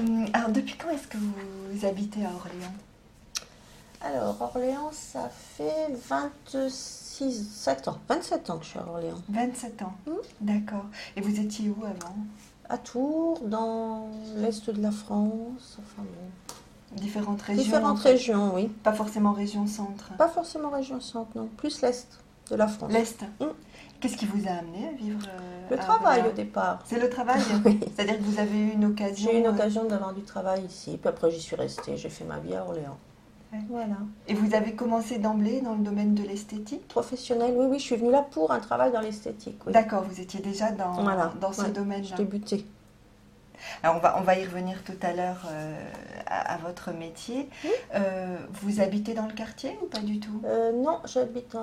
Alors, depuis quand est-ce que vous habitez à Orléans? Alors, Orléans, ça fait 27 ans. 27 ans que je suis à Orléans. 27 ans, Hmm. d'accord. Et vous étiez où avant? À Tours, dans l'est de la France. Enfin bon. Différentes régions? Différentes régions, oui. Pas forcément région centre? Pas forcément région centre, non. Plus l'est de la France. L'Est? Hmm. Qu'est-ce qui vous a amené à vivre Le à travail Orléans? au départ. C'est le travail? Oui. C'est-à-dire que vous avez eu une occasion? J'ai eu une occasion d'avoir du travail ici, puis après j'y suis restée. J'ai fait ma vie à Orléans. Ouais. Voilà. Et vous avez commencé d'emblée dans le domaine de l'esthétique? Professionnelle, oui, oui, je suis venue là pour un travail dans l'esthétique. Oui. D'accord, vous étiez déjà dans, Voilà. dans ce Ouais. domaine-là. Je débutais. Alors on va y revenir tout à l'heure à votre métier. Oui. Vous habitez dans le quartier ou pas du tout? Non, j'habite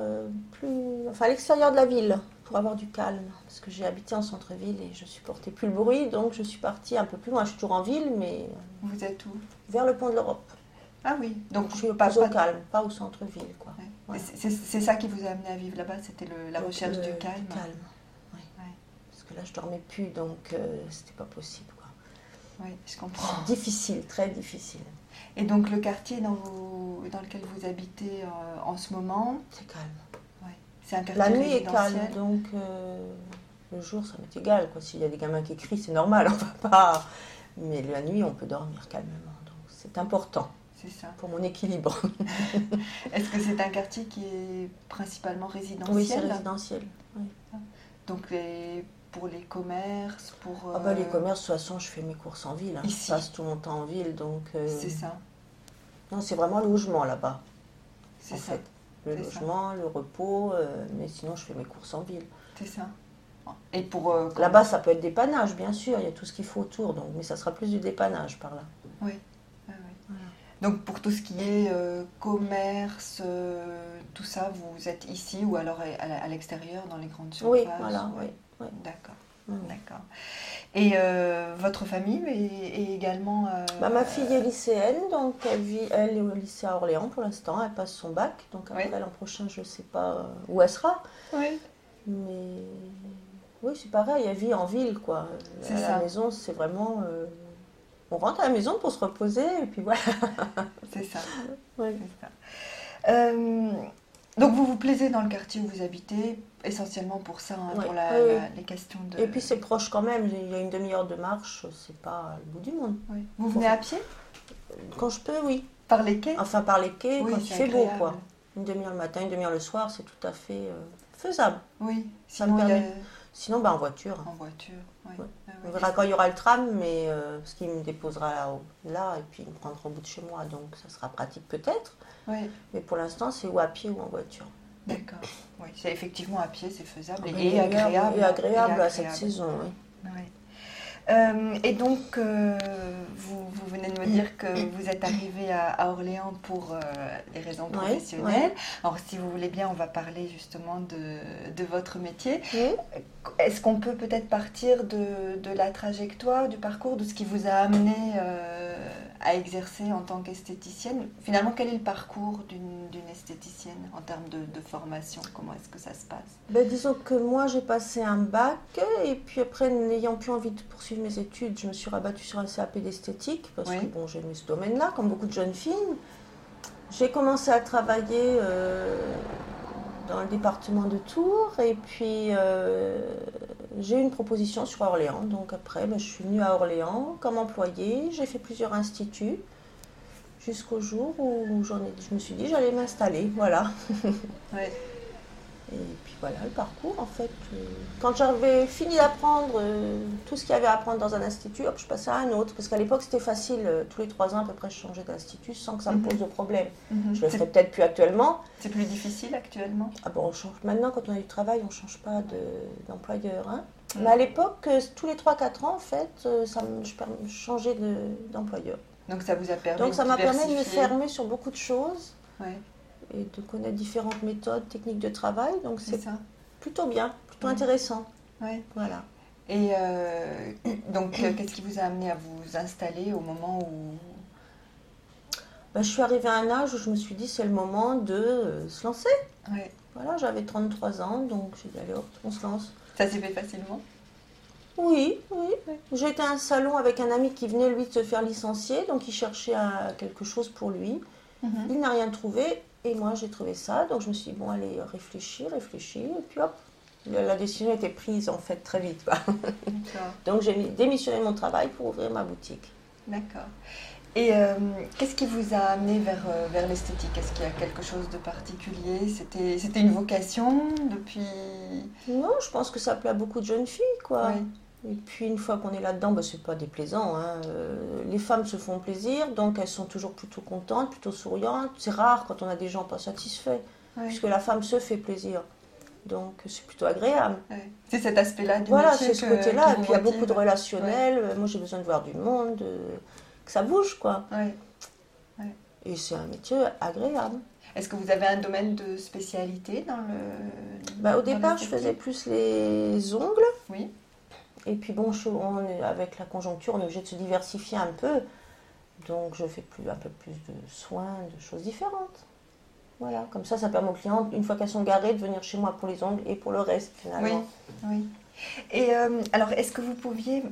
à l'extérieur de la ville pour avoir du calme. Parce que j'ai habité en centre-ville et je supportais plus le bruit, donc je suis partie un peu plus loin. Je suis toujours en ville, mais Vous êtes où? vers le pont de l'Europe. Ah oui, donc Je suis pas, plus au pas- calme, pas au centre-ville, quoi. ouais. Voilà. C'est ça qui vous a amené à vivre là-bas, c'était la Donc, recherche du calme. Oui. Ouais. Parce que là, je dormais plus, donc c'était pas possible, quoi. Oui, je comprends. Difficile, très difficile. Et donc le quartier dans lequel vous habitez en ce moment, C'est calme. ouais, c'est un quartier La nuit est résidentiel. calme, donc le jour, ça m'est égal, quoi. S'il y a des gamins qui crient, c'est normal, on va pas. Mais la nuit, on peut dormir calmement, donc c'est important C'est ça. pour mon équilibre. Est-ce que c'est un quartier qui est principalement résidentiel? Oui, c'est résidentiel. Oui. Donc pour les commerces, pour... Ah bah, les commerces, de toute façon, je fais mes courses en ville. Hein. Ici. Je passe tout mon temps en ville, donc... C'est ça, Non, c'est vraiment le logement là-bas, c'est en ça, fait. Le c'est ça. logement, le repos, mais sinon, je fais mes courses en ville. c'est ça. Et pour... Là-bas, ça peut être dépannage, bien sûr, il y a tout ce qu'il faut autour, donc, mais ça sera plus du dépannage par là. Oui, oui, oui. Voilà. Donc pour tout ce qui est commerce, tout ça, vous êtes ici ou alors à l'extérieur, dans les grandes surfaces? Oui, voilà, oui. Oui. D'accord, Oui. d'accord. Et votre famille est également... Bah, ma fille est lycéenne, donc elle est au lycée à Orléans pour l'instant, elle passe son bac, donc après Oui. l'an prochain, je ne sais pas où elle sera, Oui, mais oui, c'est pareil, elle vit en ville, quoi. C'est À ça. la maison, c'est vraiment... on rentre à la maison pour se reposer, et puis voilà. c'est ça. Oui. C'est ça. Donc vous vous plaisez dans le quartier où vous habitez, essentiellement pour ça, hein, Oui, pour oui. les questions de... Et puis c'est proche quand même, il y a une demi-heure de marche, c'est pas le bout du monde. Oui. Vous venez à pied? Quand je peux, oui. Par les quais? Enfin, par les quais, Oui, quand il c'est fait beau, agréable. quoi. Une demi-heure le matin, une demi-heure le soir, c'est tout à fait faisable. Oui, Ça sinon me il y a... permet. Sinon, bah, en voiture. En voiture, oui. Ouais. Ah On oui. verra quand il y aura le tram, mais parce qu'il me déposera là, et puis il me prendra au bout de chez moi, donc ça sera pratique peut-être. Oui, Mais pour l'instant, c'est ou à pied ou en voiture. d'accord. Oui, c'est effectivement à pied, c'est faisable Ah, et agréable. Et agréable à Et cette agréable. saison, oui. Oui. Et donc, vous venez de me dire que vous êtes arrivé à Orléans pour des raisons Ouais, professionnelles. ouais. Alors, si vous voulez bien, on va parler justement de votre métier. Oui. Est-ce qu'on peut peut-être partir de la trajectoire, du parcours, de ce qui vous a amené à exercer en tant qu'esthéticienne? Finalement, quel est le parcours d'une esthéticienne en termes de formation? Comment est-ce que ça se passe? Ben, disons que moi, j'ai passé un bac, et puis après, n'ayant plus envie de poursuivre mes études, je me suis rabattue sur un CAP d'esthétique, parce Oui. que bon, j'aimais ce domaine-là, comme beaucoup de jeunes filles. J'ai commencé à travailler dans le département de Tours, et puis j'ai eu une proposition sur Orléans. Donc après, ben, je suis venue à Orléans comme employée, j'ai fait plusieurs instituts, jusqu'au jour où je me suis dit j'allais m'installer, voilà. Ouais. Et puis voilà le parcours en fait. Quand j'avais fini d'apprendre tout ce qu'il y avait à apprendre dans un institut, hop, je passais à un autre. Parce qu'à l'époque c'était facile, tous les 3 ans à peu près je changeais d'institut sans que ça me pose de problème. Mhm. Je le ferais peut-être plus actuellement. C'est plus difficile actuellement? Ah bon, on change. Maintenant quand on a du travail, on ne change pas d'employeur. Hein. Mhm. Mais à l'époque, tous les 3-4 ans en fait, je changeais d'employeur. Donc ça vous a permis Donc ça m'a permis de me diversifier. fermer sur beaucoup de choses Ouais, et de connaître différentes méthodes, techniques de travail. Donc c'est c'est ça. plutôt bien, plutôt Mhm. intéressant. Ouais. Voilà. Et donc, qu'est-ce qui vous a amené à vous installer au moment où... Ben, je suis arrivée à un âge où je me suis dit c'est le moment de se lancer. Ouais. Voilà, j'avais 33 ans, donc j'ai dit allez hop, on se lance. Ça s'est fait facilement? Oui, oui. J'étais à un salon avec un ami qui venait, lui, de se faire licencier, donc il cherchait quelque chose pour lui. Il n'a rien trouvé, et moi, j'ai trouvé ça. Donc je me suis dit, bon, allez, réfléchis, et puis hop, la décision était prise, en fait, très vite, quoi. Donc j'ai démissionné de mon travail pour ouvrir ma boutique. D'accord. Et qu'est-ce qui vous a amené vers l'esthétique? Est-ce qu'il y a quelque chose de particulier? C'était une vocation depuis... Non, je pense que ça plaît à beaucoup de jeunes filles, quoi. Oui. Et puis une fois qu'on est là-dedans, c'est pas déplaisant, hein. Les femmes se font plaisir, donc elles sont toujours plutôt contentes, plutôt souriantes. C'est rare quand on a des gens pas satisfaits, puisque la femme se fait plaisir. Donc c'est plutôt agréable. C'est cet aspect-là du métier. C'est ce côté-là. Et puis il y a beaucoup de relationnel. Moi j'ai besoin de voir du monde, que ça bouge, quoi. Et c'est un métier agréable. Est-ce que vous avez un domaine de spécialité dans le... Au départ, je faisais plus les ongles. Oui. Et puis bon, avec la conjoncture, on est obligé de se diversifier un peu. Donc je fais un peu plus de soins, de choses différentes. Voilà, comme ça permet aux clientes, une fois qu'elles sont garées, de venir chez moi pour les ongles et pour le reste, finalement. Oui. Et alors, est-ce que vous pourriez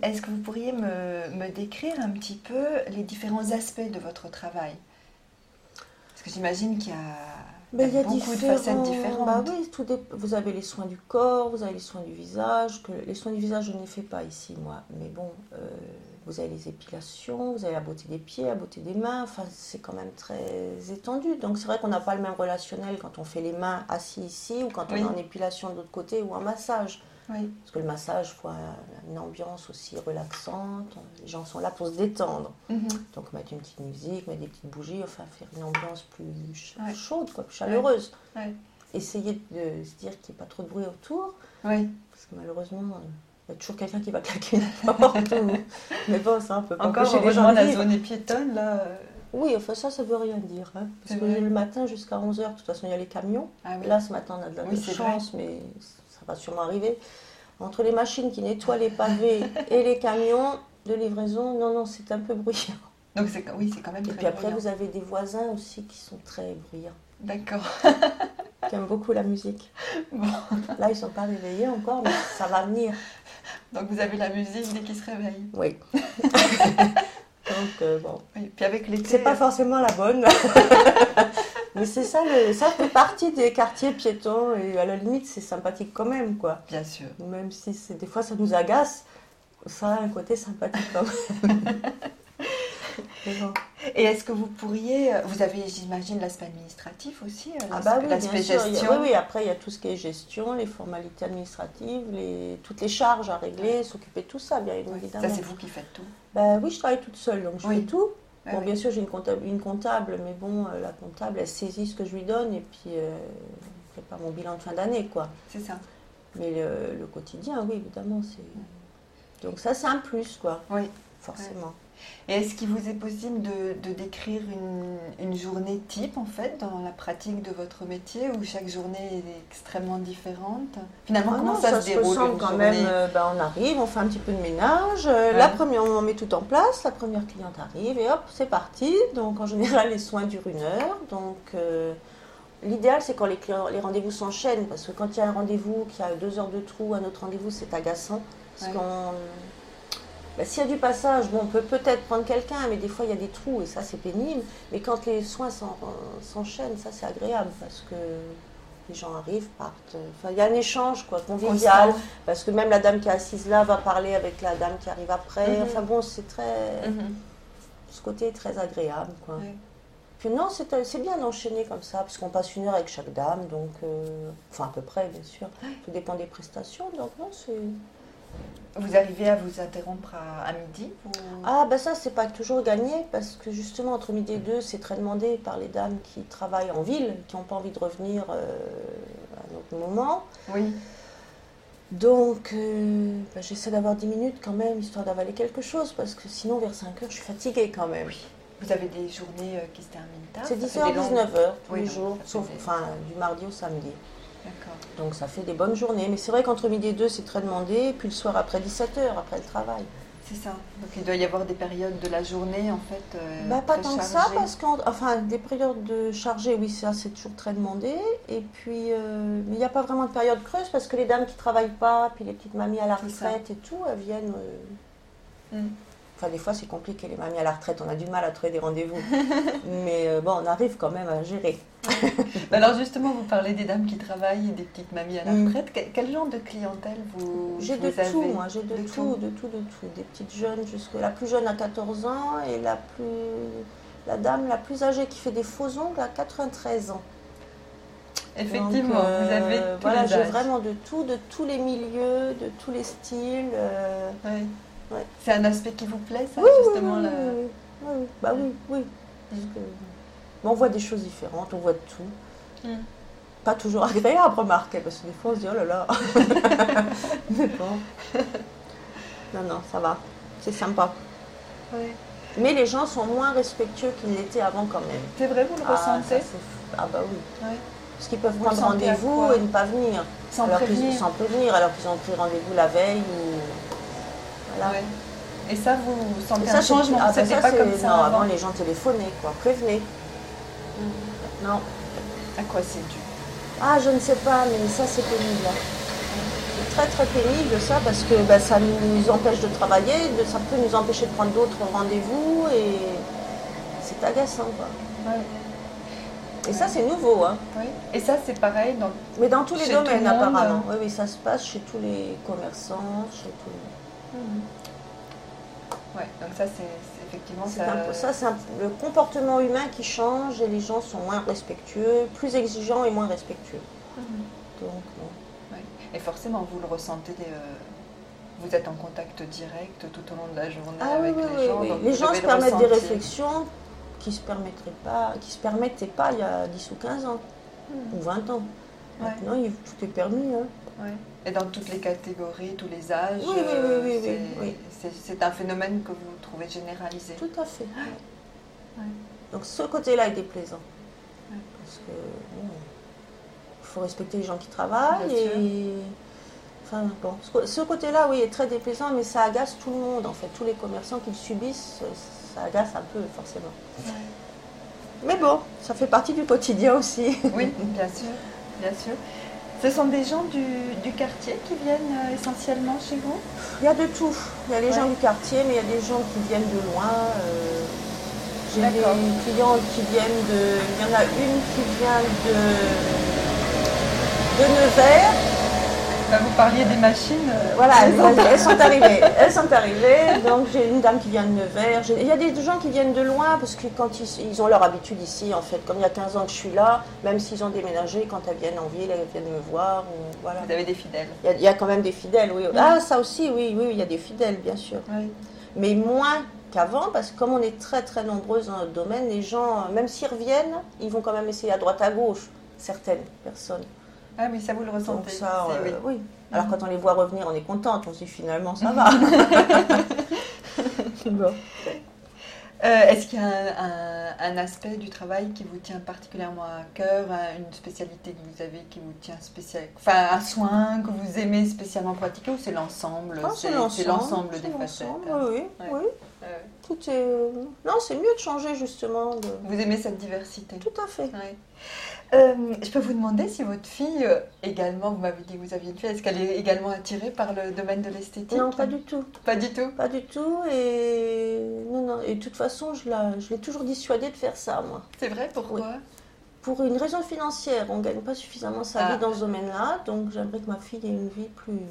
me décrire un petit peu les différents aspects de votre travail? Parce que j'imagine qu'il y a beaucoup de facettes différentes. Oui, vous avez les soins du corps, vous avez les soins du visage. Les soins du visage, je ne les fais pas ici, moi. Mais bon, vous avez les épilations, vous avez la beauté des pieds, la beauté des mains. Enfin, c'est quand même très étendu. Donc c'est vrai qu'on n'a pas le même relationnel quand on fait les mains assis ici ou quand on est en épilation de l'autre côté ou en massage. Parce que le massage, il faut une ambiance aussi relaxante. Les gens sont là pour se détendre. Donc mettre une petite musique, mettre des petites bougies, enfin faire une ambiance plus chaude, quoi, plus chaleureuse. Essayer de se dire qu'il n'y ait pas trop de bruit autour. Parce que malheureusement, il y a toujours quelqu'un qui va claquer une porte. Mais bon, ça, on peut pas empêcher les gens. La zone est piétonne, là. Oui, enfin ça veut rien dire. Hein, parce que le matin jusqu'à 11h, de toute façon, il y a les camions. Là, ce matin, on a de la chance, mais ça va sûrement arriver. Entre les machines qui nettoient les pavés et les camions de livraison, non, c'est un peu bruyant. Donc c'est quand même très bruyant. Et puis après, vous avez des voisins aussi qui sont très bruyants. D'accord. Qui aiment beaucoup la musique. Bon. Là, ils ne sont pas réveillés encore, mais ça va venir. Donc vous avez la musique dès qu'ils se réveillent. Oui. Donc, bon. Oui. Puis avec l'été... C'est pas forcément la bonne. Mais c'est ça, ça fait partie des quartiers piétons et à la limite, c'est sympathique quand même, quoi. Bien sûr. Même si des fois, ça nous agace, ça a un côté sympathique quand même. Bon. Et est-ce que vous pourriez... Vous avez, j'imagine, l'aspect administratif aussi, l'aspect gestion. Oui, après, il y a tout ce qui est gestion, les formalités administratives, toutes les charges à régler, s'occuper de tout ça, bien évidemment. Ça, c'est vous qui faites tout? Oui, je travaille toute seule, donc je fais tout. Bon, bien sûr, j'ai une comptable, mais bon, la comptable, elle saisit ce que je lui donne et puis elle prépare mon bilan de fin d'année, quoi. C'est ça. Mais le quotidien, oui, évidemment, c'est... Donc ça, c'est un plus, quoi. Oui. Forcément. Et est-ce qu'il vous est possible de décrire une journée type, en fait, dans la pratique de votre métier, où chaque journée est extrêmement différente? Finalement, comment ça se déroule quand même, on arrive, on fait un petit peu de ménage. La première, on met tout en place. La première cliente arrive et hop, c'est parti. Donc, en général, les soins durent 1 heure. Donc, l'idéal, c'est quand les rendez-vous s'enchaînent. Parce que quand il y a un rendez-vous, qu'il y a 2 heures de trou, un autre rendez-vous, c'est agaçant. Parce qu'on... s'il y a du passage, on peut peut-être prendre quelqu'un, mais des fois il y a des trous et ça c'est pénible. Mais quand les soins s'enchaînent, ça c'est agréable parce que les gens arrivent, partent. Enfin, il y a un échange, quoi, convivial. Parce que même la dame qui est assise là va parler avec la dame qui arrive après. Enfin bon, c'est très... Ce côté est très agréable, quoi. Puis non, c'est bien d'enchaîner comme ça, parce qu'on passe 1 heure avec chaque dame, donc... Enfin, à peu près, bien sûr. Tout dépend des prestations, donc non, c'est... Vous arrivez à vous interrompre à midi ou... Ça, c'est pas toujours gagné, parce que justement, entre midi et 2, c'est très demandé par les dames qui travaillent en ville, qui n'ont pas envie de revenir à un autre moment. Oui. Donc, j'essaie d'avoir 10 minutes quand même, histoire d'avaler quelque chose, parce que sinon, vers 5 heures, je suis fatiguée quand même. Oui. Vous avez des journées qui se terminent tard? C'est 10h, 19h, tous les jours, sauf du mardi au samedi. D'accord. Donc ça fait des bonnes journées. Mais c'est vrai qu'entre midi et 2, c'est très demandé. Et puis le soir, après 17h, après le travail. C'est ça. Donc il doit y avoir des périodes de la journée en fait Pas très tant que ça, chargées. parce des périodes de chargées, oui, ça c'est toujours très demandé. Et puis, mais il n'y a pas vraiment de période creuse parce que les dames qui ne travaillent pas, puis les petites mamies à la retraite et tout, elles viennent. Enfin, des fois c'est compliqué, les mamies à la retraite, on a du mal à trouver des rendez-vous. Mais bon, on arrive quand même à gérer. Alors justement, vous parlez des dames qui travaillent et des petites mamies à la retraite. Quel genre de clientèle J'ai de avez tout, moi, j'ai de tout. Des petites jeunes, la plus jeune à 14 ans et la dame la plus âgée qui fait des faux ongles à 93 ans. Effectivement, donc, vous avez tous voilà, les j'ai âges. vraiment de tous les milieux, de tous les styles. Oui. Ouais. C'est un aspect qui vous plaît, ça, oui, justement oui. Bah oui. Parce que, on voit des choses différentes, on voit de tout. Pas toujours agréable, remarquez, parce que des fois on se dit oh là là. Mais bon. Non, ça va. C'est sympa. Oui. Mais les gens sont moins respectueux qu'ils l'étaient avant quand même. C'est vrai, vous le ressentez? Bah oui. Oui. Parce qu'ils peuvent prendre rendez-vous et ne pas venir. Sans prévenir, alors qu'ils ont pris rendez-vous la veille ou... Voilà. Ouais. Et ça, vous sentez un changement? C'était pas comme ça non, avant les gens téléphonaient, quoi. Prévenaient. Non. À quoi c'est dû? Ah, je ne sais pas, mais ça c'est pénible. C'est très très pénible ça, parce que ça nous empêche de travailler, ça peut nous empêcher de prendre d'autres rendez-vous et c'est agaçant, quoi. Ouais. Et ça c'est nouveau, hein. Oui. Et ça c'est pareil mais dans tous les domaines apparemment. Oui, ça se passe chez tous les commerçants, chez tous. Ouais, donc ça c'est effectivement c'est le comportement humain qui change et les gens sont moins respectueux, plus exigeants et moins respectueux. Donc, ouais. Et forcément, vous le ressentez, vous êtes en contact direct tout au long de la journée avec les gens. Oui. Donc les gens se permettent des réflexions qui ne se permettaient pas il y a 10 ou 15 ans, ou 20 ans. Maintenant, tout est permis. Hein. Ouais. Et dans toutes les catégories, tous les âges, oui. C'est un phénomène que vous trouvez généralisé. Tout à fait. Ouais. Donc ce côté-là est déplaisant. Ouais. Parce que il faut respecter les gens qui travaillent. Enfin, bon, ce côté-là, oui, est très déplaisant, mais ça agace tout le monde, en fait. Tous les commerçants qui le subissent, ça agace un peu, forcément. Ouais. Mais bon, ça fait partie du quotidien aussi. Oui, bien sûr, bien sûr. Ce sont des gens du quartier qui viennent essentiellement chez vous? Il y a de tout. Il y a les gens du quartier, mais il y a des gens qui viennent de loin. J'ai des clients qui viennent de... Il y en a une qui vient de Nevers. Vous parliez des machines. Voilà, elles sont arrivées. Elles sont arrivées. Donc j'ai une dame qui vient de Nevers. Il y a des gens qui viennent de loin parce que quand ils ont leur habitude ici, en fait. Comme il y a 15 ans que je suis là, même s'ils ont déménagé, quand elles viennent en ville, elles viennent me voir. Voilà. Vous avez des fidèles. Il y a quand même des fidèles, oui. Ah, ça aussi, oui, il y a des fidèles, bien sûr. Oui. Mais moins qu'avant, parce que comme on est très très nombreuses dans notre domaine, les gens, même s'ils reviennent, ils vont quand même essayer à droite à gauche, certaines personnes. Ah oui, ça vous le ressentez. Donc ça, oui. Alors quand on les voit revenir, on est contente, on se dit finalement ça va. Bon. Est-ce qu'il y a un aspect du travail qui vous tient particulièrement à cœur, une spécialité que vous avez qui vous tient spécialement, enfin un soin que vous aimez spécialement pratiquer, ou c'est l'ensemble? C'est l'ensemble des facettes. Oui. Tout est... Non, c'est mieux de changer justement. Vous aimez cette diversité? Tout à fait. Ouais. Je peux vous demander si votre fille également, vous m'avez dit que vous aviez une fille, est-ce qu'elle est également attirée par le domaine de l'esthétique? Non, pas du tout. Pas du tout? Pas du tout, et non. Et de toute façon, je l'ai toujours dissuadée de faire ça, moi. C'est vrai, pourquoi? Oui. Pour une raison financière, on ne gagne pas suffisamment sa vie dans ce domaine-là, donc j'aimerais que ma fille ait une vie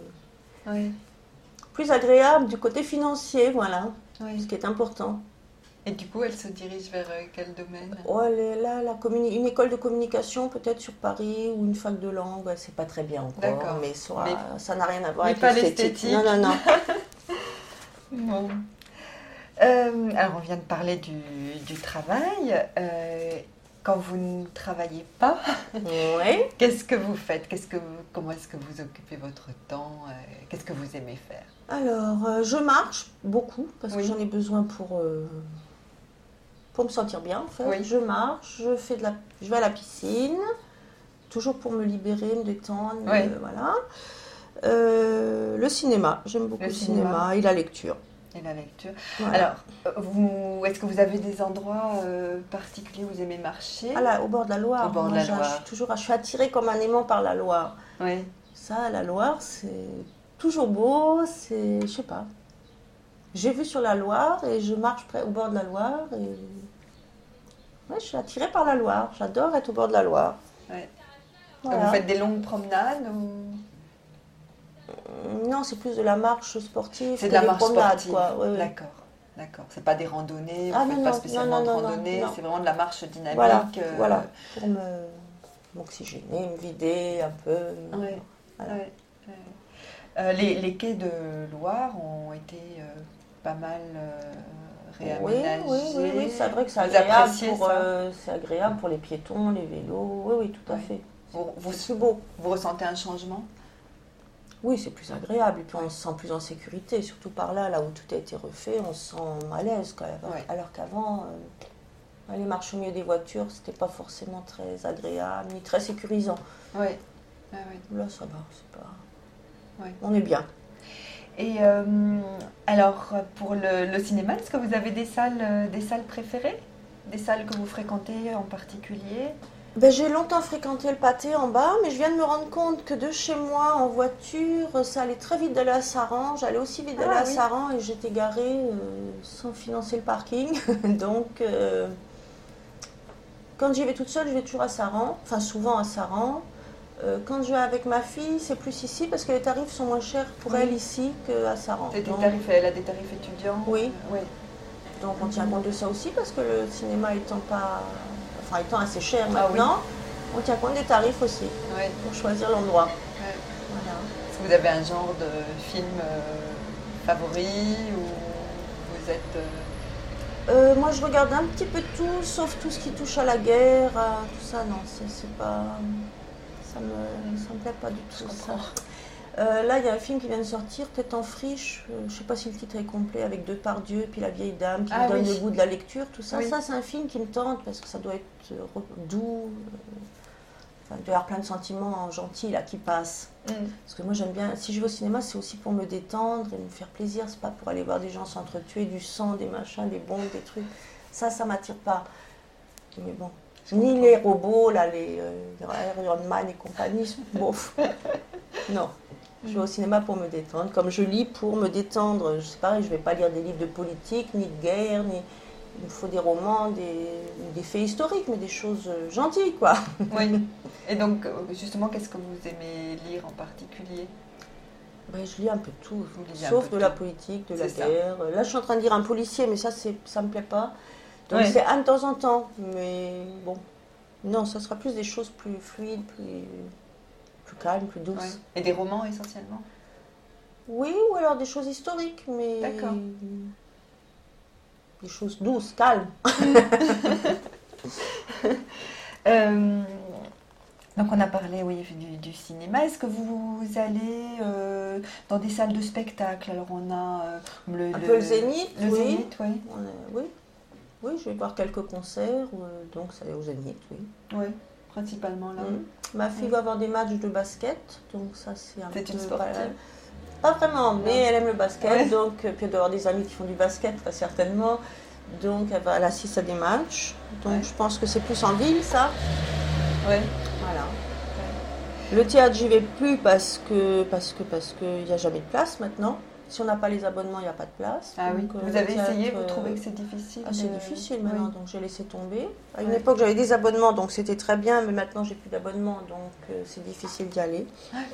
plus agréable du côté financier, voilà, ce qui est important. Et du coup, elle se dirige vers quel domaine? Elle est là, une école de communication, peut-être sur Paris, ou une fac de langue. Elle ne sait pas très bien encore, mais ça n'a rien à voir avec l'esthétique. Non. Bon. Alors, on vient de parler du travail. Quand vous ne travaillez pas, qu'est-ce que vous faites? Comment est-ce que vous occupez votre temps? Qu'est-ce que vous aimez faire? Alors, je marche beaucoup, parce que j'en ai besoin pour me sentir bien, en fait. Oui. Je marche, je vais à la piscine, toujours pour me libérer, me détendre, voilà. Le cinéma, j'aime beaucoup le cinéma et la lecture. Et la lecture. Voilà. Alors, est-ce que vous avez des endroits particuliers où vous aimez marcher? Ah là, au bord de la Loire. Au bord de Moi, la Loire. je suis attirée comme un aimant par la Loire. Oui. Ça, la Loire, c'est toujours beau, je sais pas. J'ai vu sur la Loire et je marche au bord de la Loire et ouais, je suis attirée par la Loire. J'adore être au bord de la Loire. Ouais. Voilà. Vous faites des longues promenades ou... Non, c'est plus de la marche sportive. C'est de la marche promenades, sportive. quoi. Oui, oui. D'accord. D'accord. C'est pas des randonnées, Ah, vous faites non, pas non, spécialement non, de non, randonnée, non. c'est vraiment de la marche dynamique. Voilà, pour m'oxygéner, me vider un peu. Ouais. Voilà. Ouais. Les quais de Loire ont été pas mal réaménagés. Oui, c'est vrai que c'est Vous agréable, appréciez ça c'est agréable pour les piétons, les vélos. Oui, tout à Ouais. fait. Vous, C'est plus beau. vous ressentez un changement? Oui, c'est plus agréable et puis on se sent plus en sécurité. Surtout par là, où tout a été refait, on se sent à l'aise quand même. Ouais. Alors qu'avant, aller marcher au milieu des voitures, c'était pas forcément très agréable ni très sécurisant. Oui. Là, ça va, c'est pas. Ouais. On est bien. Et alors, pour le cinéma, est-ce que vous avez des salles préférées? Des salles que vous fréquentez en particulier? Ben, j'ai longtemps fréquenté le Pâté en bas, mais je viens de me rendre compte que de chez moi, en voiture, ça allait très vite d'aller à Saran. J'allais aussi vite d'aller à Saran et j'étais garée sans financer le parking. Donc, quand j'y vais toute seule, je vais toujours à Saran, enfin souvent à Saran. Quand je vais avec ma fille, c'est plus ici parce que les tarifs sont moins chers pour elle ici qu'à Saran. Elle a des tarifs étudiants? Oui. Oui. Donc on tient compte de ça aussi parce que le cinéma étant assez cher maintenant, on tient compte des tarifs aussi pour choisir l'endroit. Ouais. Voilà. Est-ce que vous avez un genre de film favori ou vous êtes... Moi je regarde un petit peu tout, sauf tout ce qui touche à la guerre, tout ça, non, c'est pas... Ça me plaît pas du tout, ça. Là, il y a un film qui vient de sortir, Tête en friche, je ne sais pas si le titre est complet, avec Depardieu et puis la vieille dame qui me donne le goût de la lecture, tout ça. Ça, c'est un film qui me tente parce que ça doit être doux, il doit y avoir plein de sentiments gentils là qui passent. Parce que moi, j'aime bien, si je vais au cinéma, c'est aussi pour me détendre et me faire plaisir, c'est pas pour aller voir des gens s'entretuer, du sang, des machins, des bombes, des trucs. Ça m'attire pas. Mais bon. Ni les robots, là, les Iron Man et compagnie, bof. Non. Je vais au cinéma pour me détendre, comme je lis pour me détendre. C'est pareil, je ne vais pas lire des livres de politique, ni de guerre, il me faut des romans, des faits historiques, mais des choses gentilles, quoi. Oui. Et donc, justement, qu'est-ce que vous aimez lire en particulier? Ben, je lis un peu tout, sauf de la politique, de la guerre. Là, je suis en train de lire un policier, mais ça me plaît pas. Donc c'est de temps en temps, mais bon. Non, ça sera plus des choses plus fluides, plus calmes, plus douces. Ouais. Et des romans essentiellement? Oui, ou alors des choses historiques, mais... D'accord. Des choses douces, calmes. Donc on a parlé du cinéma. Est-ce que vous allez dans des salles de spectacle? Alors on a un peu le Zénith, Zénith, oui. Oui, je vais voir quelques concerts, donc ça est au Zénith, oui. Oui, principalement là. Ma fille va avoir des matchs de basket, donc ça c'est un peu... C'est une sportive? Pas vraiment, mais elle aime le basket, donc puis elle doit avoir des amis qui font du basket, très certainement. Donc elle assiste à des matchs, donc je pense que c'est plus en ville, ça. Oui. Voilà. Le théâtre, j'y vais plus parce que il n'y a jamais de place maintenant. Si on n'a pas les abonnements, il n'y a pas de place. Ah donc, oui. Vous avez essayé, vous trouvez que c'est difficile? C'est difficile maintenant, donc j'ai laissé tomber. À une époque, j'avais des abonnements, donc c'était très bien, mais maintenant, j'ai plus d'abonnements, donc c'est difficile d'y aller.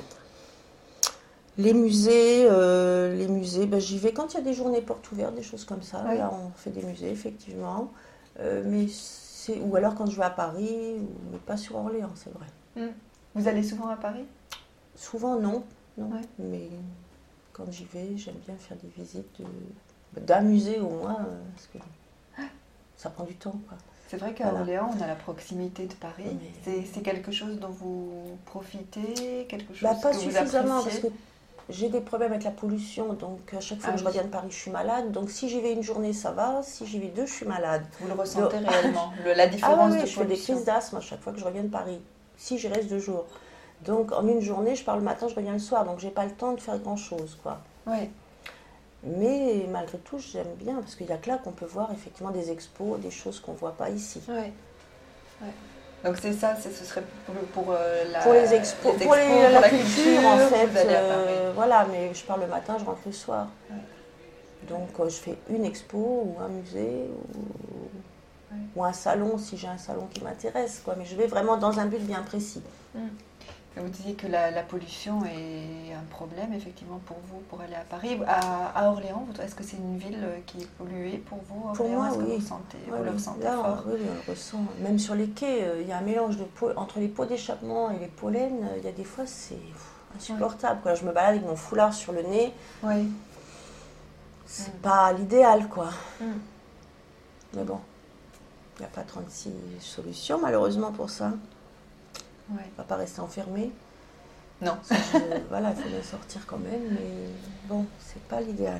Les musées, j'y vais quand il y a des journées portes ouvertes, des choses comme ça. Ouais. Là, on fait des musées, effectivement. Ou alors quand je vais à Paris, mais pas sur Orléans, c'est vrai. Vous allez souvent à Paris? Souvent, non. Ouais. Mais quand j'y vais, j'aime bien faire des visites d'un musée au moins, parce que ça prend du temps, quoi. C'est vrai qu'à Orléans, on a la proximité de Paris. C'est quelque chose dont vous profitez, quelque chose pas que suffisamment, vous appréciez? Parce que j'ai des problèmes avec la pollution, donc à chaque fois que je reviens de Paris, je suis malade. Donc si j'y vais une journée, ça va. Si j'y vais deux, je suis malade. Vous le ressentez réellement, la différence de pollution? Je fais des crises d'asthme à chaque fois que je reviens de Paris. Si j'y reste 2 jours. Donc en une journée, je pars le matin, je reviens le soir. Donc j'ai pas le temps de faire grand-chose, quoi. Oui. Mais malgré tout, j'aime bien, parce qu'il n'y a que là qu'on peut voir effectivement des expos, des choses qu'on ne voit pas ici. Ouais. Ouais. Donc c'est ça, ce serait pour Pour les expos, pour la culture en fait. vous allez à Paris. Voilà, mais je pars le matin, je rentre le soir. Ouais. Donc je fais une expo ou un musée ou un salon si j'ai un salon qui m'intéresse, quoi. Mais je vais vraiment dans un but bien précis. Et vous disiez que la pollution est un problème effectivement pour vous pour aller à Paris. À Orléans, est-ce que c'est une ville qui est polluée pour vous, Orléans? Pour moi, est-ce que oui. vous le ressentez Là, fort? Oui, on le ressent. Même sur les quais, il y a un mélange entre les pots d'échappement et les pollens. Il y a des fois, c'est insupportable. Quoi. Je me balade avec mon foulard sur le nez. Oui. C'est pas l'idéal, quoi. Mais bon, il n'y a pas 36 solutions, malheureusement, pour ça. Ouais. On va pas rester enfermé. Non. Voilà, il faut bien sortir quand même, mais bon, c'est pas l'idéal.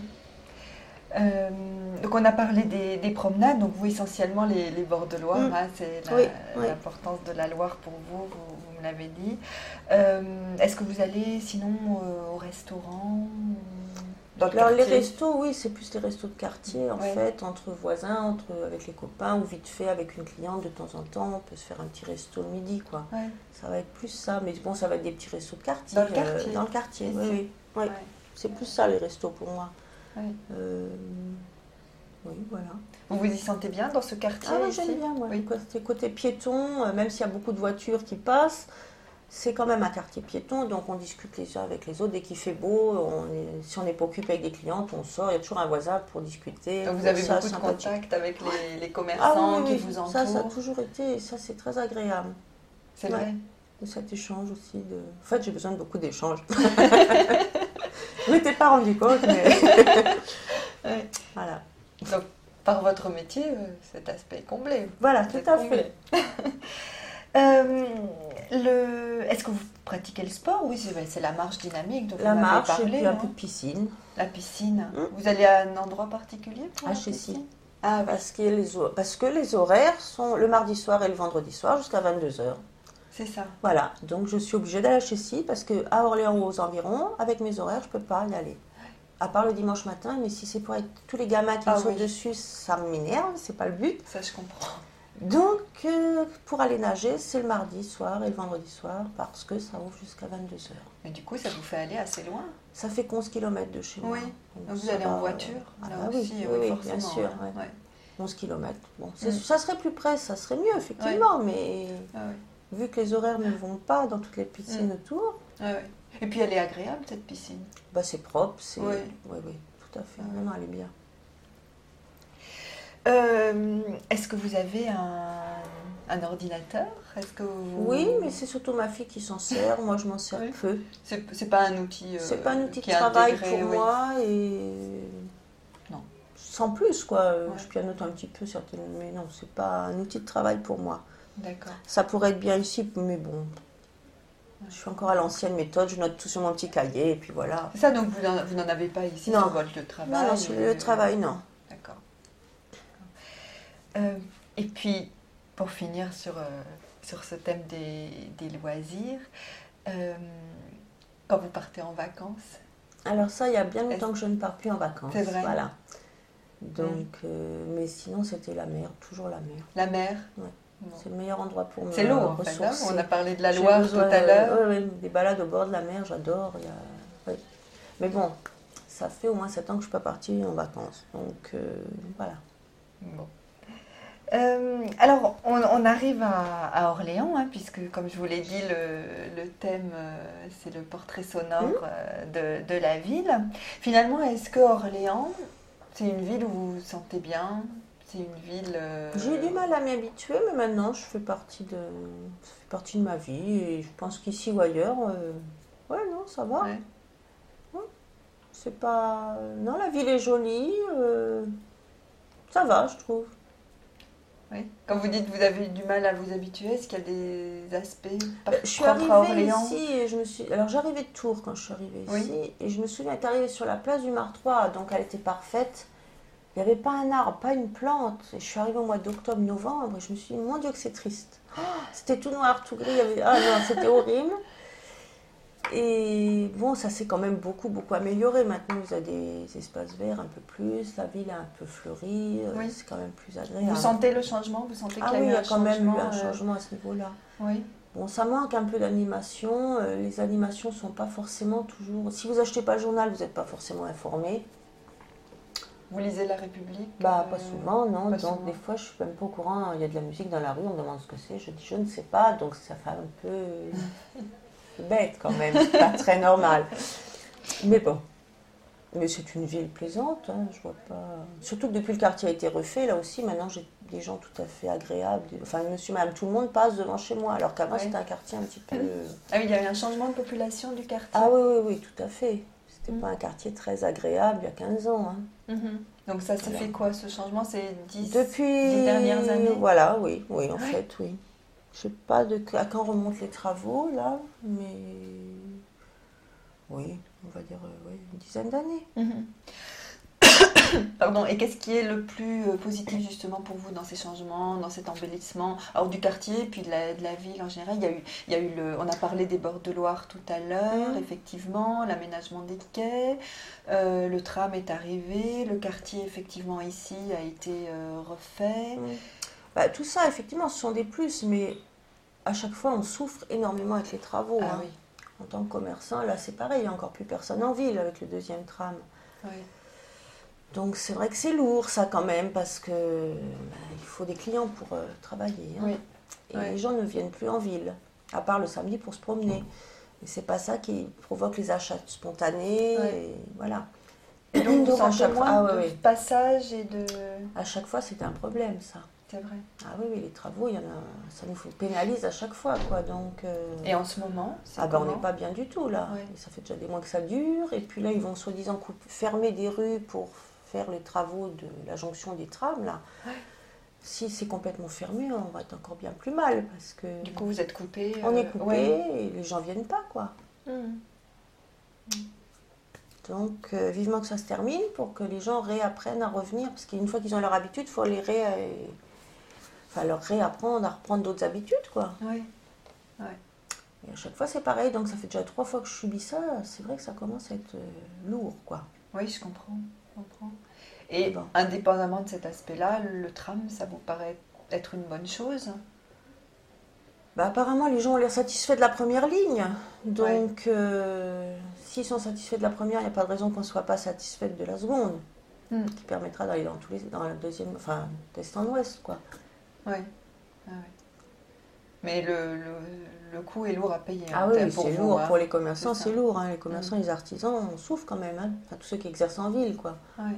Donc on a parlé des promenades, donc vous essentiellement les bords de Loire, hein, c'est l'importance de la Loire pour vous, vous me l'avez dit. Est-ce que vous allez sinon au restaurant? Alors les restos, oui, c'est plus les restos de quartier en fait, entre voisins, avec les copains ou vite fait avec une cliente de temps en temps, on peut se faire un petit resto le midi, quoi. Ouais. Ça va être plus ça, mais bon, ça va être des petits restos de quartier. Dans le quartier. Dans le quartier, oui. Ouais. C'est plus ça les restos pour moi. Ouais. Oui, voilà. Vous vous y sentez bien dans ce quartier? Ah oui, j'aime bien, moi. Oui. Côté piéton, même s'il y a beaucoup de voitures qui passent, c'est quand même un quartier piéton, donc on discute les uns avec les autres. Dès qu'il fait beau, si on n'est pas occupé avec des clientes, on sort, il y a toujours un voisin pour discuter. Donc vous avez beaucoup de contact avec les commerçants qui vous entourent? Ça a toujours été, et ça c'est très agréable. C'est vrai. Cet échange aussi. En fait, j'ai besoin de beaucoup d'échanges. Je ne m'étais pas rendu compte, mais... Voilà. Donc, par votre métier, cet aspect est comblé. Voilà, tout à fait. Est-ce que vous pratiquez le sport? Oui, c'est la marche dynamique dont la vous m'avez parlé. Et puis un peu de piscine. La piscine. Vous allez à un endroit particulier pour la piscine? Ah, parce que les horaires sont le mardi soir et le vendredi soir jusqu'à 22h. C'est ça. Voilà, donc je suis obligée d'aller à Chessy parce qu'à Orléans ou aux environs, avec mes horaires, je ne peux pas y aller. À part le dimanche matin, mais si c'est pour être tous les gamins qui me sautent dessus, ça m'énerve, c'est pas le but. Ça, je comprends. Donc, pour aller nager, c'est le mardi soir et le vendredi soir parce que ça ouvre jusqu'à 22h. Mais du coup, ça vous fait aller assez loin? Ça fait 11 km de chez moi. Oui, donc vous allez en voiture aussi, oui, bien sûr. Ouais. 11 km. Bon, ça serait plus près, ça serait mieux, effectivement, mais vu que les horaires ne vont pas dans toutes les piscines autour... Et puis, elle est agréable, cette piscine? Bah, c'est propre, c'est... Oui, tout à fait. Non, elle est bien. Est-ce que vous avez un ordinateur? Oui, mais c'est surtout ma fille qui s'en sert. Moi, je m'en sers peu. C'est pas un outil. C'est pas un outil de travail pour moi et non. Sans plus quoi. Je pianote un petit peu certainement, mais non, c'est pas un outil de travail pour moi. D'accord. Ça pourrait être bien ici, mais bon. Je suis encore à l'ancienne méthode, je note tout sur mon petit cahier et puis voilà. C'est ça, donc vous n'en avez pas ici sur votre lieu de travail? Non, sur le lieu de travail, non. D'accord. Et puis, pour finir sur ce thème des loisirs, quand vous partez en vacances? Alors ça, il y a bien longtemps que je ne pars plus en vacances. C'est vrai. Voilà. Donc, mais sinon, c'était la mer, toujours la mer. La mer? Ouais. C'est le meilleur endroit pour me ressourcer. C'est l'eau, en fait, hein. On a parlé de la Loire tout à l'heure. Oui, des balades au bord de la mer, j'adore. Mais bon, ça fait au moins 7 ans que je ne suis pas partie en vacances. Donc, voilà. Bon. Alors, on arrive à Orléans, hein, puisque, comme je vous l'ai dit, le thème, c'est le portrait sonore de la ville. Finalement, est-ce que Orléans, c'est une ville où vous vous sentez bien? C'est une ville... J'ai eu du mal à m'y habituer, mais maintenant, ça fait partie de ma vie. Et je pense qu'ici ou ailleurs, non, ça va. Ouais. C'est pas... Non, la ville est jolie. Ça va, je trouve. Oui. Quand vous dites que vous avez eu du mal à vous habituer, est-ce qu'il y a des aspects je suis arrivée ici et Alors j'arrivais de Tours quand je suis arrivée ici. Et je me souviens être arrivée sur la place du Martroi, donc elle était parfaite. Il n'y avait pas un arbre, pas une plante. Et je suis arrivée au mois d'octobre, novembre, et je me suis dit, mon Dieu que c'est triste. C'était tout noir, tout gris. Ah non, c'était horrible. Et bon, ça s'est quand même beaucoup amélioré. Maintenant, vous avez des espaces verts un peu plus, la ville est un peu fleurie, Oui. c'est quand même plus agréable. Vous sentez le changement? Vous sentez qu'il y a oui, eu il y a un quand même eu un changement, changement à ce niveau-là. Oui. Bon, ça manque un peu d'animation. Les animations ne sont pas forcément toujours... Si vous n'achetez pas le journal, vous n'êtes pas forcément informé. Vous lisez La République? Pas souvent, non. Pas Donc souvent. des fois, je ne suis même pas au courant. Il y a de la musique dans la rue, on me demande ce que c'est. Je dis, je ne sais pas. Donc ça fait un peu bête quand même. C'est pas très normal. Mais bon. Mais c'est une ville plaisante, hein, je vois pas... Surtout que depuis le quartier a été refait, là aussi, maintenant j'ai des gens tout à fait agréables. Enfin, monsieur, madame, tout le monde passe devant chez moi, alors qu'avant c'était un quartier un petit peu... Ah oui, il y a eu un changement de population du quartier. Ah oui, tout à fait. C'était pas un quartier très agréable il y a 15 ans. Hein. Donc ça s'est fait quoi, ce changement? C'est 10 Depuis... dernières années? Voilà, oui, en fait, oui. Je sais pas à quand remontent les travaux, là, mais... Oui, on va dire une dizaine d'années. Pardon, et qu'est-ce qui est le plus positif justement pour vous dans ces changements, dans cet embellissement, alors du quartier puis de la ville en général? Il y a eu on a parlé des bords de Loire tout à l'heure, effectivement, l'aménagement des quais, le tram est arrivé, le quartier effectivement ici a été refait. Bah, tout ça, effectivement, ce sont des plus, mais à chaque fois on souffre énormément avec les travaux. Ah hein. oui. En tant que commerçant, là c'est pareil, il n'y a encore plus personne en ville avec le deuxième tram. Oui. Donc c'est vrai que c'est lourd ça quand même, parce que il faut des clients pour travailler. Hein. Oui. Et les gens ne viennent plus en ville, à part le samedi pour se promener. Et c'est pas ça qui provoque les achats spontanés. Et voilà. Et donc vous sentez moins de oui. passage et de... À chaque fois c'était un problème ça. C'est vrai. Ah oui, les travaux, ça nous pénalise à chaque fois, quoi. Donc, Et en ce moment, on n'est pas bien du tout, là. Ouais. Ça fait déjà des mois que ça dure. Et puis là, ils vont soi-disant fermer des rues pour faire les travaux de la jonction des trams, là. Ouais. Si c'est complètement fermé, on va être encore bien plus mal, parce que... Du coup, vous êtes coupé. On est coupé et les gens viennent pas, quoi. Donc, vivement que ça se termine pour que les gens réapprennent à revenir. Parce qu'une fois qu'ils ont leur habitude, il faut leur réapprendre à reprendre d'autres habitudes, quoi. Oui. Et à chaque fois, c'est pareil. Donc, ça fait déjà 3 fois que je subis ça. C'est vrai que ça commence à être lourd, quoi. Oui, je comprends. Et indépendamment de cet aspect-là, le tram, ça vous paraît être une bonne chose? Bah, apparemment, les gens ont l'air satisfaits de la première ligne. Donc, s'ils sont satisfaits de la première, il n'y a pas de raison qu'on ne soit pas satisfait de la seconde. Qui permettra d'aller dans la deuxième, enfin, d'est en ouest, quoi. Oui. Ah, ouais. Mais le coût est lourd à payer. Ah oui, pour c'est vous, lourd. hein. Pour les commerçants, c'est lourd. Hein. Les commerçants, les artisans, on souffre quand même. Hein. Enfin, tous ceux qui exercent en ville, quoi. Oui.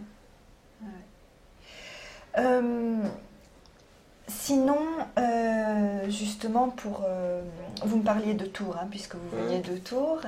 Sinon, justement, vous me parliez de Tours, hein, puisque vous veniez de Tours.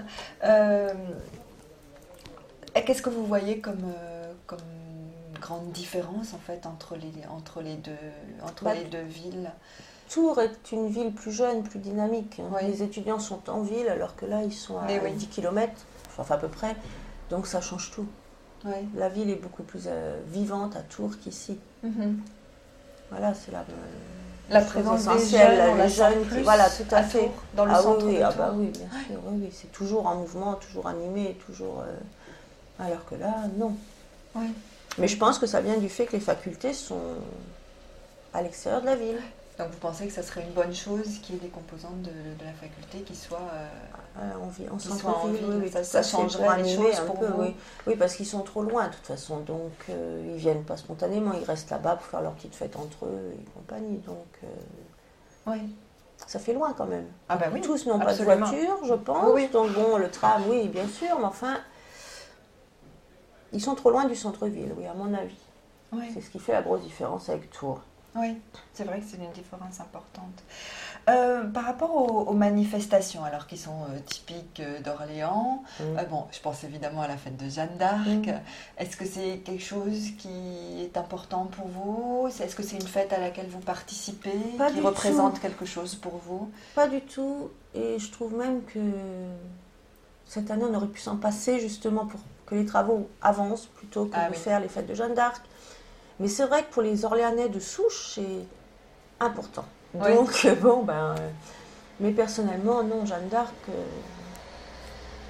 Qu'est-ce que vous voyez comme grande différence en fait entre les deux villes? Tours est une ville plus jeune, plus dynamique. Hein. Oui. Les étudiants sont en ville alors que là ils sont à 10 km, enfin à peu près, donc ça change tout. Oui. La ville est beaucoup plus vivante à Tours qu'ici. Voilà, c'est la présence des jeunes, voilà, tout à fait. Tours, dans le centre de Tours. Bah oui, bien sûr, oui, c'est toujours en mouvement, toujours animé, toujours. Alors que là, non. Oui. Mais je pense que ça vient du fait que les facultés sont à l'extérieur de la ville. Donc vous pensez que ça serait une bonne chose qu'il y ait des composantes de la faculté qui soient en centre-ville? Oui, ça changerait les choses pour vous. Oui, parce qu'ils sont trop loin de toute façon, donc ils viennent pas spontanément, ils restent là-bas pour faire leur petite fête entre eux et compagnie, donc ça fait loin quand même. Ah bah oui, tous n'ont pas de absolument. voiture, je pense, Oui. donc bon, le tram, oui, bien sûr, mais enfin, ils sont trop loin du centre-ville, oui, à mon avis. Oui. C'est ce qui fait la grosse différence avec Tours. Oui, c'est vrai que c'est une différence importante. Par rapport aux manifestations, alors qui sont typiques d'Orléans, bon, je pense évidemment à la fête de Jeanne d'Arc. Est-ce que c'est quelque chose qui est important pour vous? Est-ce que c'est une fête à laquelle vous participez, qui représente quelque chose pour vous? Pas du tout, et je trouve même que cette année on aurait pu s'en passer justement pour que les travaux avancent plutôt que de faire les fêtes de Jeanne d'Arc. Mais c'est vrai que pour les Orléanais de souche, c'est important. Donc, mais personnellement, non, Jeanne d'Arc,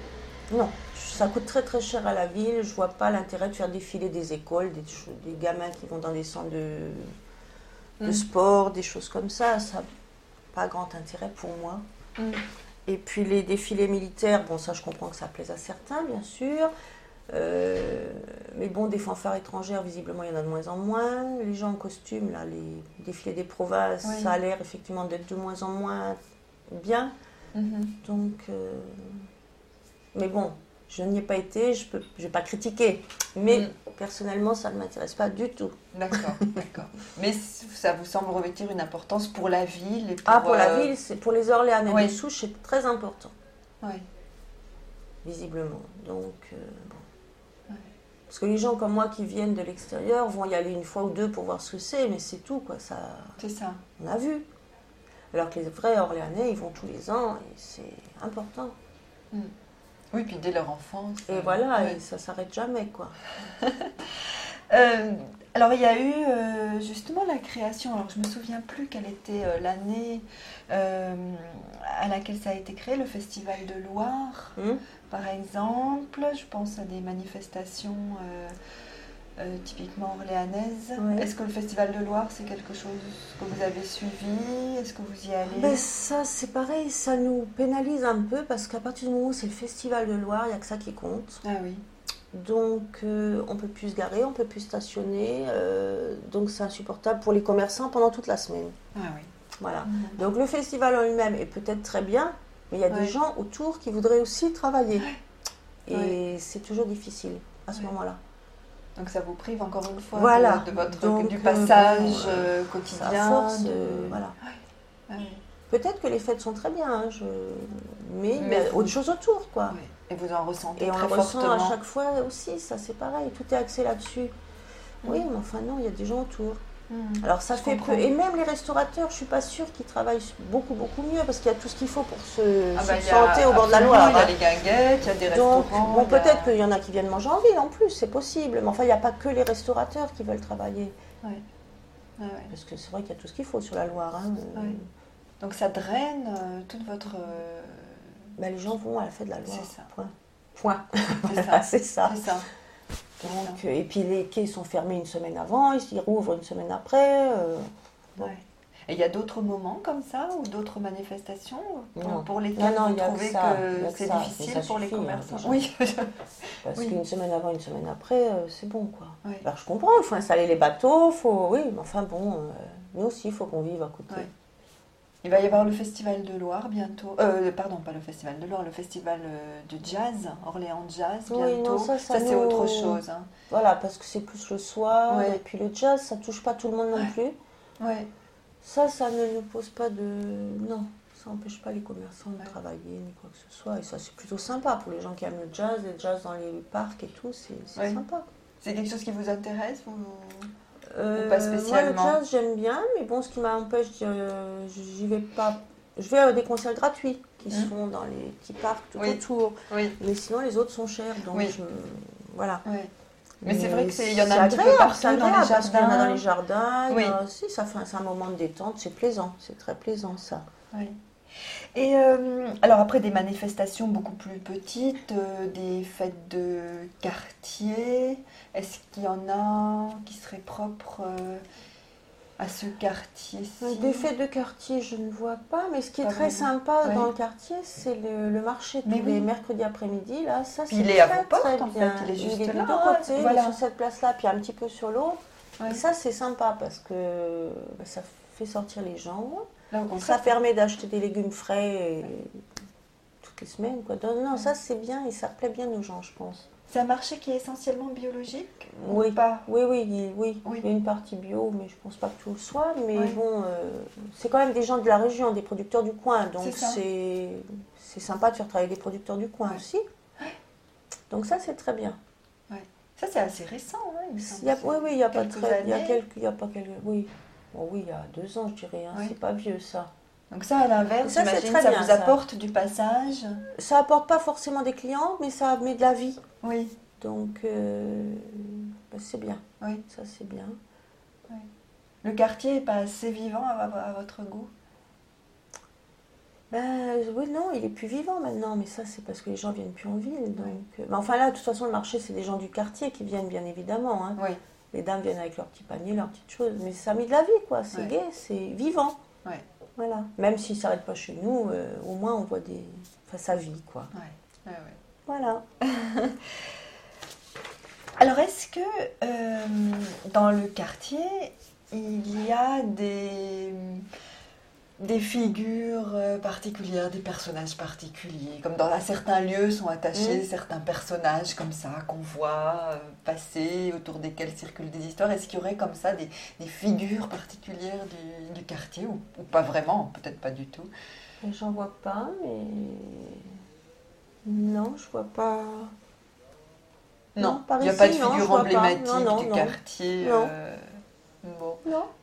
Non, ça coûte très très cher à la ville. Je vois pas l'intérêt de faire défiler des écoles, des gamins qui vont dans des centres de sport, des choses comme ça. Ça n'a pas grand intérêt pour moi. Et puis les défilés militaires, bon ça je comprends que ça plaise à certains bien sûr. Mais bon, des fanfares étrangères, visiblement il y en a de moins en moins. Les gens en costume, là, les défilés des provinces, ça a l'air effectivement d'être de moins en moins bien. Donc... Mais bon, je n'y ai pas été, je vais pas critiquer. Mais personnellement, ça ne m'intéresse pas du tout. D'accord, d'accord. Mais ça vous semble revêtir une importance pour la ville et pour, pour la ville, pour les Orléanais de souche, c'est très important. Oui. Visiblement. Donc, bon. Parce que les gens comme moi qui viennent de l'extérieur vont y aller une fois ou deux pour voir ce que c'est, mais c'est tout, quoi. Ça, c'est ça. On a vu. Alors que les vrais Orléanais, ils vont tous les ans et c'est important. Oui, puis dès leur enfance. Et voilà, et ça s'arrête jamais, quoi. Alors, il y a eu justement la création, alors je me souviens plus quelle était l'année à laquelle ça a été créé, le Festival de Loire, par exemple. Je pense à des manifestations typiquement orléanaises. Est-ce que le Festival de Loire, c'est quelque chose que vous avez suivi? Est-ce que vous y allez? Ça, c'est pareil, ça nous pénalise un peu parce qu'à partir du moment où c'est le Festival de Loire, il n'y a que ça qui compte. Ah oui. Donc, on ne peut plus se garer, on ne peut plus stationner. Donc, c'est insupportable pour les commerçants pendant toute la semaine. Ah oui. Voilà. Donc, le festival en lui-même est peut-être très bien, mais il y a des gens autour qui voudraient aussi travailler. Et c'est toujours difficile à ce moment-là. Donc ça vous prive encore une fois de votre, donc, du passage quotidien. Ça force, voilà. Oui. Peut-être que les fêtes sont très bien, mais il y a autre chose autour, quoi. Oui. Et vous en ressentez très fortement. Et on le ressent à chaque fois aussi, ça c'est pareil, tout est axé là-dessus. Oui, mais enfin non, il y a des gens autour. Alors ça fait peu. Et même les restaurateurs, je suis pas sûre qu'ils travaillent beaucoup mieux parce qu'il y a tout ce qu'il faut pour se chanter au bord de la Loire. Il y a les guinguettes, il y a des restaurants. Bon, peut-être qu'il y en a qui viennent manger en ville en plus, c'est possible. Mais enfin, il n'y a pas que les restaurateurs qui veulent travailler. Parce que c'est vrai qu'il y a tout ce qu'il faut sur la Loire. Donc ça draine toute votre... les gens vont à la fête de la Loire. C'est ça. Point. C'est ça. Donc, et puis les quais sont fermés une semaine avant, ils s'y rouvrent une semaine après. Et il y a d'autres moments comme ça ou d'autres manifestations pour lesquelles vous trouvez que c'est difficile pour les commerçants? Oui. Parce qu'une semaine avant, une semaine après, c'est bon, quoi. Alors je comprends, il faut installer les bateaux, mais enfin bon, nous aussi, il faut qu'on vive à côté. Il va y avoir le Festival de Loire bientôt. Pardon, pas le Festival de Loire, le Festival de jazz, Orléans Jazz bientôt. Oui, non, ça c'est autre chose. Voilà, parce que c'est plus le soir. Et puis le jazz, ça touche pas tout le monde non plus. Ça ne nous pose pas de... Non, ça n'empêche pas les commerçants de travailler ni quoi que ce soit. Et ça, c'est plutôt sympa pour les gens qui aiment le jazz dans les parcs et tout, c'est sympa. C'est quelque chose qui vous intéresse ou pas spécialement? Moi, le jazz, j'aime bien, mais bon, ce qui m'empêche, j'y vais pas. Je vais à des concerts gratuits qui sont dans les petits parcs tout autour. Mais sinon, les autres sont chers, donc voilà. Mais c'est vrai qu'il y en a un petit peu partout dans les jardins. Il y en a dans les jardins. C'est un moment de détente, c'est plaisant, c'est très plaisant ça. Et alors après des manifestations beaucoup plus petites, des fêtes de quartier, est-ce qu'il y en a qui seraient propres à ce quartier-ci? Des fêtes de quartier, je ne vois pas, mais ce qui est très sympa dans le quartier, c'est le marché tous les mercredis après-midi. Là, ça, c'est très, très bien. Il est juste là, des deux côtés, il est sur cette place-là, puis un petit peu sur l'autre. Et ça, c'est sympa parce que ça fait sortir les gens. Ça permet d'acheter des légumes frais toutes les semaines, quoi. Non, ça c'est bien et ça plaît bien aux gens, je pense. C'est un marché qui est essentiellement biologique ou pas? Oui. Oui. Il y a une partie bio, mais je pense pas que tout le soit. Mais bon, c'est quand même des gens de la région, des producteurs du coin, donc c'est sympa de faire travailler des producteurs du coin aussi. Donc ça, c'est très bien. Ça, c'est assez récent, il y a pas très... Il y a pas quelques... Oui. Bon, oui, il y a 2 ans, je dirais. C'est pas vieux, ça. Donc ça, à l'inverse, j'imagine, ça vous apporte du passage. Ça apporte pas forcément des clients, mais ça met de la vie. Oui. Donc, c'est bien. Ça, c'est bien. Le quartier n'est pas assez vivant à votre goût? Oui, non, il est plus vivant maintenant, mais ça, c'est parce que les gens viennent plus en ville. Donc, mais enfin là, de toute façon, le marché, c'est des gens du quartier qui viennent, bien évidemment. Hein. Oui. Les dames viennent avec leurs petits paniers, leurs petites choses. Mais ça a mis de la vie, quoi. C'est gai, c'est vivant. Ouais. Voilà. Même s'il ne s'arrête pas chez nous, au moins, on voit enfin, sa vie, quoi. Ouais. Ouais. Voilà. Alors, est-ce que dans le quartier, il y a des figures particulières, des personnages particuliers, comme à certains lieux sont attachés certains personnages comme ça qu'on voit passer, autour desquels circulent des histoires. Est-ce qu'il y aurait comme ça des figures particulières du quartier ou pas vraiment, peut-être pas du tout? J'en vois pas, mais non, je vois pas. Non, par il n'y a ici, pas de non, figure je vois emblématique pas. Non, du non. quartier. Non. Bon.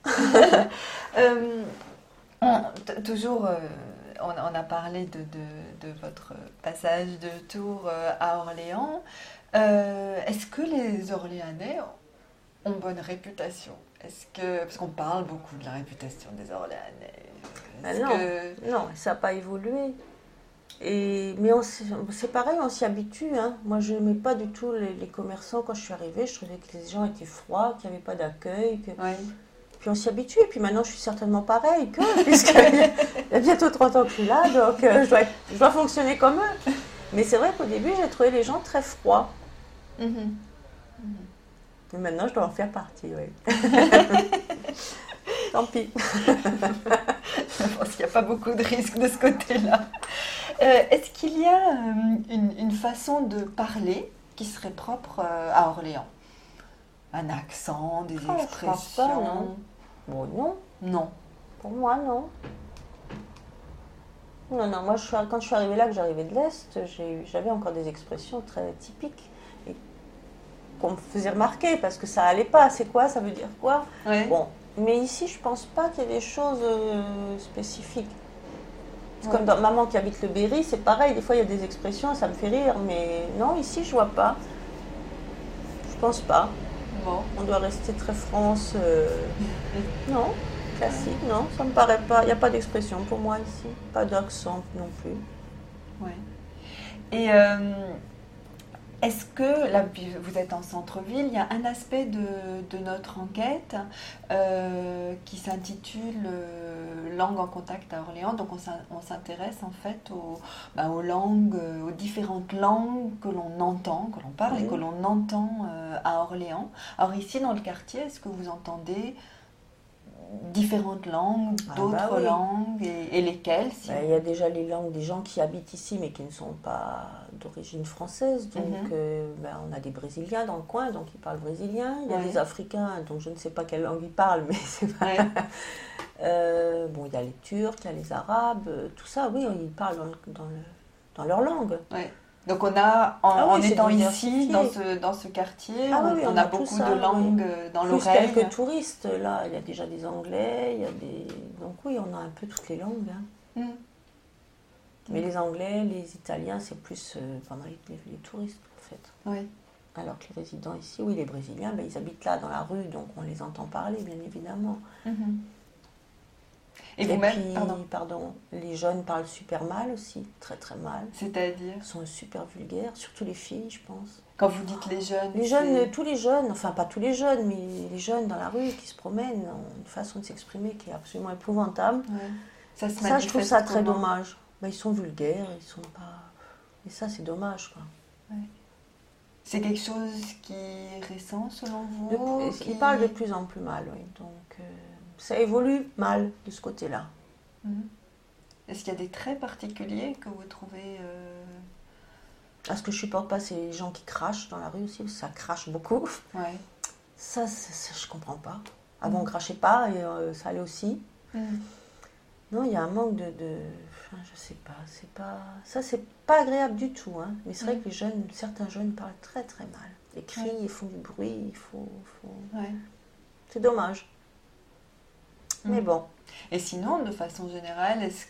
Non. Toujours, on a parlé de votre passage de Tours à Orléans. Est-ce que les Orléanais ont bonne réputation? Parce qu'on parle beaucoup de la réputation des Orléanais. Non, ça n'a pas évolué. Mais c'est pareil, on s'y habitue. Hein. Moi, je n'aimais pas du tout les commerçants quand je suis arrivée. Je trouvais que les gens étaient froids, qu'il n'y avait pas d'accueil. Oui. Puis on s'y habitue. Et puis maintenant, je suis certainement pareil puisqu'il y a bientôt 30 ans que je suis là. Donc, je dois fonctionner comme eux. Mais c'est vrai qu'au début, j'ai trouvé les gens très froids. Et maintenant, je dois en faire partie, oui. Tant pis. Je pense qu'il n'y a pas beaucoup de risques de ce côté-là. Est-ce qu'il y a une façon de parler qui serait propre à Orléans? Un accent, des expressions? Je pense pas, non. Bon, non. Non. Pour moi, non. Non, moi, quand je suis arrivée là, que j'arrivais de l'Est, j'avais encore des expressions très typiques et qu'on me faisait remarquer parce que ça allait pas. C'est quoi? Ça veut dire quoi? Ouais. Bon, mais ici, je pense pas qu'il y ait des choses spécifiques. C'est comme dans maman qui habite le Berry, c'est pareil. Des fois, il y a des expressions, ça me fait rire, mais non, ici, je vois pas. Je pense pas. Bon. On doit rester très France. Non. Classique, non, ça me paraît pas. Il n'y a pas d'expression pour moi ici, pas d'accent non plus. Ouais. Et est-ce que, là vous êtes en centre-ville, il y a un aspect de notre enquête qui s'intitule Langue en contact à Orléans. Donc on s'intéresse en fait aux langues, aux différentes langues que l'on entend, que l'on parle et que l'on entend à Orléans. Alors ici dans le quartier, est-ce que vous entendez différentes langues, d'autres langues, et lesquelles il y a déjà les langues des gens qui habitent ici mais qui ne sont pas d'origine française. Donc on a des Brésiliens dans le coin, donc ils parlent brésilien. Il y a des Africains, donc je ne sais pas quelle langue ils parlent, mais c'est pas... bon, il y a les Turcs, il y a les Arabes, tout ça, oui, ils parlent dans leur langue. Ouais. Donc on a, en étant ici, dans ce quartier, on a beaucoup de langues dans l'oreille. Plus quelques touristes, là, il y a déjà des Anglais, il y a des... Donc oui, on a un peu toutes les langues. Hein. Mais les Anglais, les Italiens, c'est plus pendant les touristes, en fait. Oui. Alors que les résidents ici, oui, les Brésiliens, ils habitent là, dans la rue, donc on les entend parler, bien évidemment. Et puis, les jeunes parlent super mal aussi, très très mal. C'est-à-dire? Ils sont super vulgaires, surtout les filles, je pense. Quand vous dites les jeunes? Les jeunes, tous les jeunes, enfin pas tous les jeunes, mais les jeunes dans la rue qui se promènent ont une façon de s'exprimer qui est absolument épouvantable. Ça, je trouve ça très dommage. Ils sont vulgaires, ils sont pas... Et ça, c'est dommage, quoi. C'est quelque chose qui est récent, selon vous? Ils parlent de plus en plus mal, oui. Donc... ça évolue mal de ce côté-là. Est-ce qu'il y a des traits particuliers que vous trouvez Ce que je supporte pas, c'est les gens qui crachent dans la rue aussi, ça crache beaucoup. Ouais. Ça, je comprends pas. Avant, on crachait pas et ça allait aussi. Non, il y a un manque de... je sais pas, ça, c'est pas agréable du tout. Hein. Mais c'est vrai que certains jeunes parlent très très mal. Ils crient, ils font du bruit, il faut... C'est dommage. Mais bon. Et sinon, de façon générale, est-ce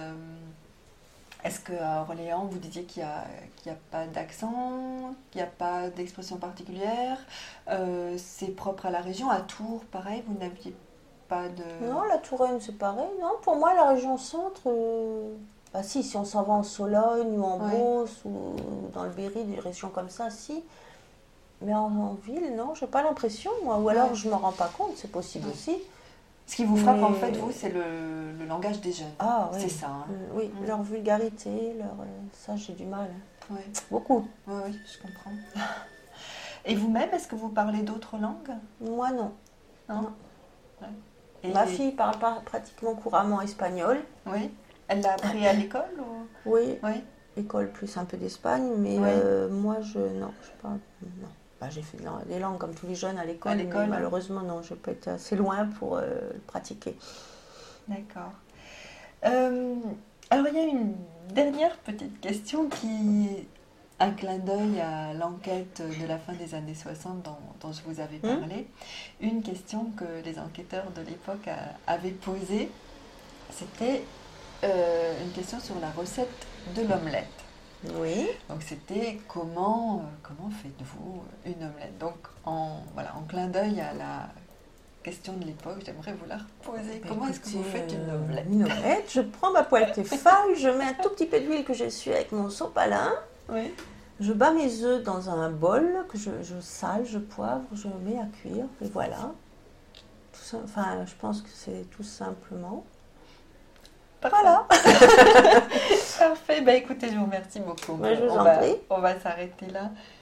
qu'à Orléans, vous disiez qu'il n'y a pas d'accent, qu'il n'y a pas d'expression particulière, c'est propre à la région. À Tours, pareil, vous n'aviez pas de... Non, la Touraine, c'est pareil. Non, pour moi, la région centre, Bah si on s'en va en Sologne ou en Ouais. Beauce ou dans le Berry, des régions comme ça, si. Mais en ville, non, j'ai pas l'impression, moi. Ou alors Ouais. je me rends pas compte, c'est possible Ouais. aussi. Ce qui vous frappe, en Mais- fait, vous, c'est le langage des jeunes. Ah oui. C'est ça. Hein. Oui, Mm. leur vulgarité, ça j'ai du mal. Ouais. Beaucoup. Oui, oui, je comprends. Et vous-même, est-ce que vous parlez d'autres langues? Moi non. Non. Non. Ouais. Et- Ma fille parle pas pratiquement couramment espagnol. Oui. Elle l'a appris à l'école ou... Oui, Oui. école plus un peu d'Espagne, mais Oui. moi non, je parle non. Bah, j'ai fait des langues comme tous les jeunes à l'école, À mais l'école. malheureusement non, j'ai pas été assez loin pour le pratiquer. D'accord. Alors, il y a une dernière petite question qui est un clin d'œil à l'enquête de la fin des années 60 dont je vous avais parlé. Une question que les enquêteurs de l'époque avaient posée, c'était une question sur la recette de l'omelette. Oui. Donc c'était comment faites-vous une omelette? Donc en clin d'œil à la question de l'époque, j'aimerais vous la reposer. Bah, Comment est-ce que vous faites une omelette? Une omelette, je prends ma poêle Tefal, je mets un tout petit peu d'huile que j'essuie avec mon sopalin. Oui. Je bats mes œufs dans un bol que je sale, je poivre, je mets à cuire et voilà. Enfin, je pense que c'est tout simplement. Parfait. Voilà. Parfait. Bah, écoutez, je vous remercie beaucoup. Bah, je vous en prie. On va s'arrêter là.